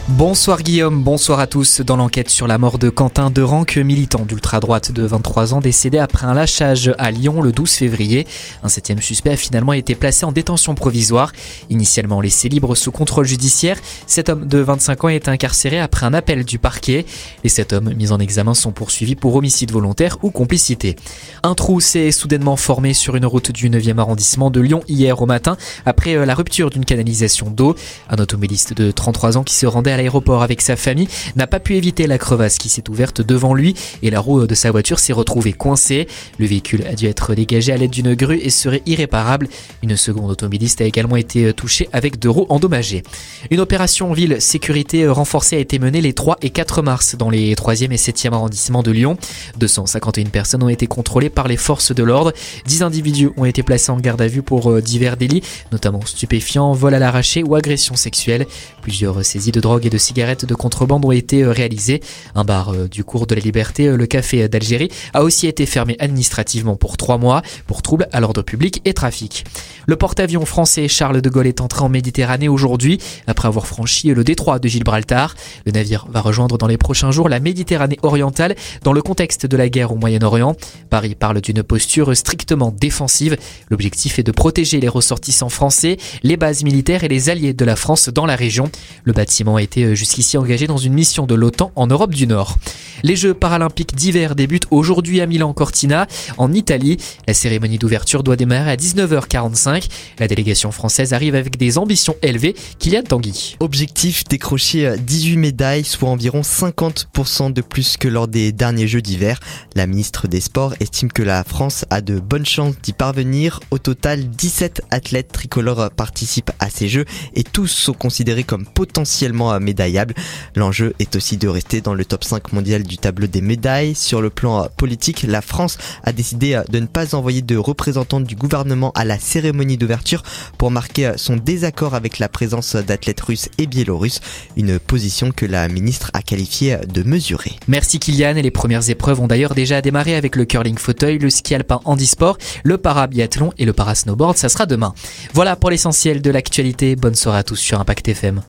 Bonsoir Guillaume, bonsoir à tous. Dans l'enquête sur la mort de Quentin Derenque, militant d'ultra-droite de 23 ans décédé après un lâchage à Lyon le 12 février. Un 7e suspect a finalement été placé en détention provisoire. Initialement laissé libre sous contrôle judiciaire, cet homme de 25 ans est incarcéré après un appel du parquet. Les 7 hommes mis en examen sont poursuivis pour homicide volontaire ou complicité. Un trou s'est soudainement formé sur une route du 9e arrondissement de Lyon hier au matin après la rupture d'une canalisation d'eau. Un automobiliste de 33 ans qui se rendait à l'aéroport avec sa famille n'a pas pu éviter la crevasse qui s'est ouverte devant lui et la roue de sa voiture s'est retrouvée coincée. Le véhicule a dû être dégagé à l'aide d'une grue et serait irréparable. Une seconde automobiliste a également été touchée avec 2 roues endommagées. Une opération ville sécurité renforcée a été menée les 3 et 4 mars dans les 3e et 7e arrondissements de Lyon. 251 personnes ont été contrôlées par les forces de l'ordre. 10 individus ont été placés en garde à vue pour divers délits, notamment stupéfiants, vol à l'arraché ou agression sexuelle. Plusieurs saisies de drogue et de cigarettes de contrebande ont été réalisées. Un bar du cours de la Liberté, le Café d'Algérie, a aussi été fermé administrativement pour 3 mois pour troubles à l'ordre public et trafic. Le porte-avions français Charles de Gaulle est entré en Méditerranée aujourd'hui après avoir franchi le détroit de Gibraltar. Le navire va rejoindre dans les prochains jours la Méditerranée orientale dans le contexte de la guerre au Moyen-Orient. Paris parle d'une posture strictement défensive. L'objectif est de protéger les ressortissants français, les bases militaires et les alliés de la France dans la région. Le bâtiment a été jusqu'ici engagé dans une mission de l'OTAN en Europe du Nord. Les Jeux paralympiques d'hiver débutent aujourd'hui à Milan-Cortina, en Italie. La cérémonie d'ouverture doit démarrer à 19h45. La délégation française arrive avec des ambitions élevées. Kylian Tanguy. Objectif, décrocher 18 médailles, soit environ 50% de plus que lors des derniers Jeux d'hiver. La ministre des Sports estime que la France a de bonnes chances d'y parvenir. Au total, 17 athlètes tricolores participent à ces Jeux et tous sont considérés comme potentiellement médaillables. L'enjeu est aussi de rester dans le top 5 mondial du tableau des médailles. Sur le plan politique, la France a décidé de ne pas envoyer de représentants du gouvernement à la cérémonie d'ouverture pour marquer son désaccord avec la présence d'athlètes russes et biélorusses, une position que la ministre a qualifiée de mesurée. Merci Kylian, et les premières épreuves ont d'ailleurs déjà démarré avec le curling fauteuil, le ski alpin handisport, le para-biathlon et le para-snowboard, ça sera demain. Voilà pour l'essentiel de l'actualité, bonne soirée à tous sur Impact FM.